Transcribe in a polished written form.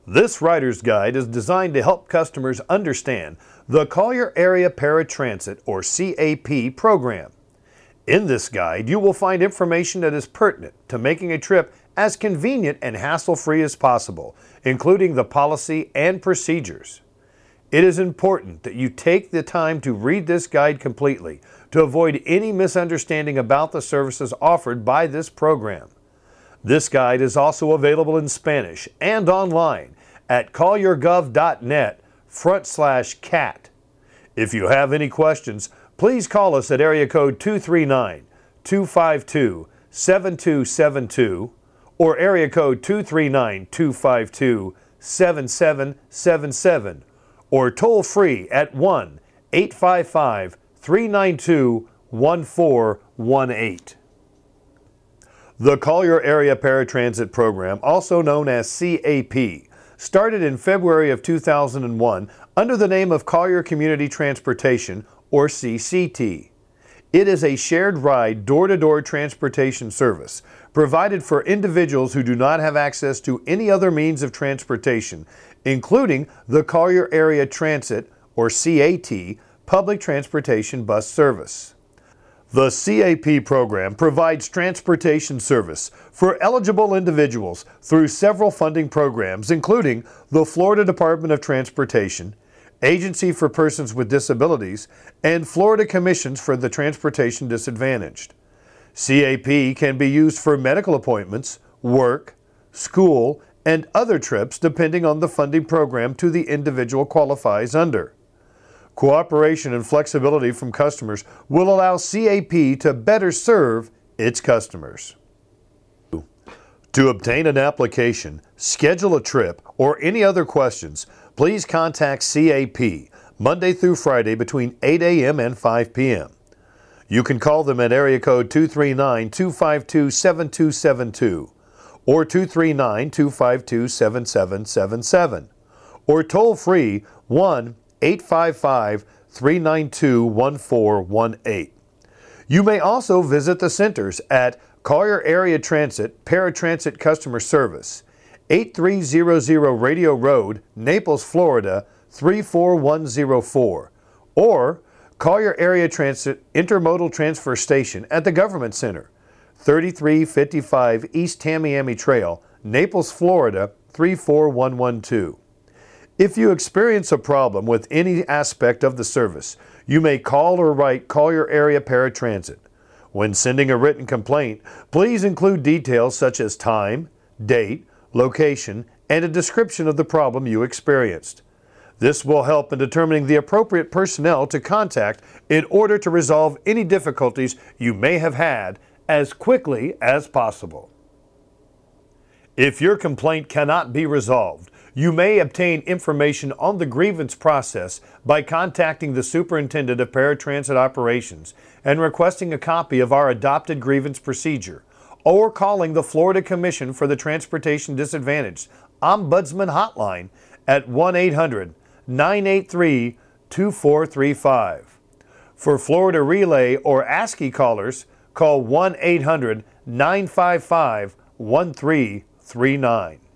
This Rider's Guide is designed to help customers understand the Collier Area Paratransit, or CAP, program. In this guide, you will find information that is pertinent to making a trip as convenient and hassle-free as possible, including the policy and procedures. It is important that you take the time to read this guide completely to avoid any misunderstanding about the services offered by this program. This guide is also available in Spanish and online at colliergov.net/cat. If you have any questions, please call us at area code 239-252-7272 or area code 239-252-7777 or toll free at 1-855-392-1418. The Collier Area Paratransit Program, also known as CAP, started in February of 2001 under the name of Collier Community Transportation, or CCT. It is a shared ride door-to-door transportation service provided for individuals who do not have access to any other means of transportation, including the Collier Area Transit, or CAT, public transportation bus service. The CAP program provides transportation service for eligible individuals through several funding programs, including the Florida Department of Transportation, Agency for Persons with Disabilities, and Florida Commissions for the Transportation Disadvantaged. CAP can be used for medical appointments, work, school, and other trips depending on the funding program to the individual qualifies under. Cooperation and flexibility from customers will allow CAP to better serve its customers. To obtain an application, schedule a trip, or any other questions, please contact CAP Monday through Friday between 8 a.m. and 5 p.m. You can call them at area code 239-252-7272 or 239-252-7777 or toll free 1-855-392-1418. You may also visit the centers at Collier Area Transit Paratransit Customer Service, 8300 Radio Road, Naples, Florida 34104, or Collier Area Transit Intermodal Transfer Station at the Government Center, 3355 East Tamiami Trail, Naples, Florida 34112. If you experience a problem with any aspect of the service, you may call or write Collier Area Paratransit. When sending a written complaint, please include details such as time, date, location, and a description of the problem you experienced. This will help in determining the appropriate personnel to contact in order to resolve any difficulties you may have had as quickly as possible. If your complaint cannot be resolved, you may obtain information on the grievance process by contacting the Superintendent of Paratransit Operations and requesting a copy of our adopted grievance procedure, or calling the Florida Commission for the Transportation Disadvantaged Ombudsman Hotline at 1-800-983-2435. For Florida Relay or ASCII callers, call 1-800-955-1339.